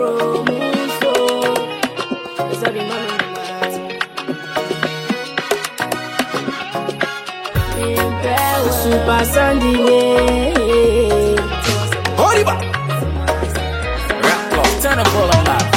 Kromuso. It's a big man. Super Sunday. Oliver! Turn up all on that.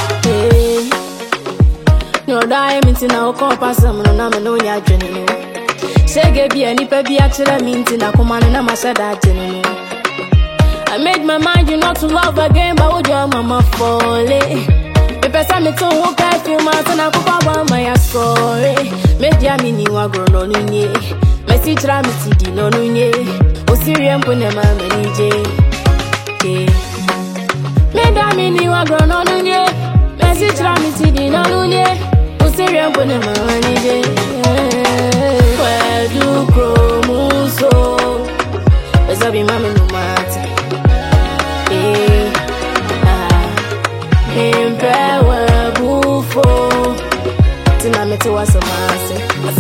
No, I am in our compass. I'm not no ya general. Say, give you any baby actually means in a command and I said that general. I made my mind you not to love again, but would your mama fall? If I saw me to walk, I feel my son. I could about my story. Made ya mini wa grown on ye. Messi tramity di no nunye. O Syrian punema manije. Made ya mini wa grown on ye. Messi tramity di no nunye. O Syrian punema manije. Where do Kromuso? Esa be mama no mate. Impewe bufo. Tina me to asamase.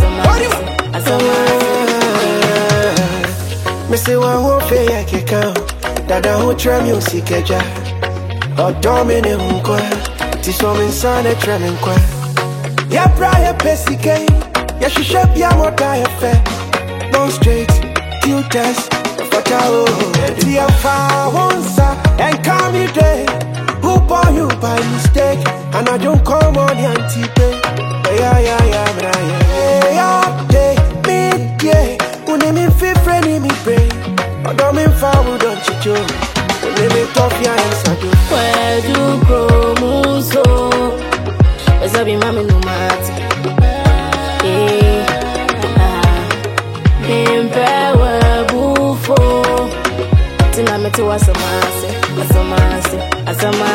Me say one who pay a kick out. Dada who try music eja. Or domine unqua. Tisom inside a treming qua. Ya prior pessy game. Ya she shep ya more die fair. Don't straight, you test. Fatao, dear far once and come you day. Who bought you by mistake? And I don't come on the anti-pay. Yeah, midday. Unemi fi friend me brain. I don't mean foul, don't you joke? Unemi tough ya and sado. Where do Kromuso? Esa be mama no mate. Impewe bufo. Tina me to asamase.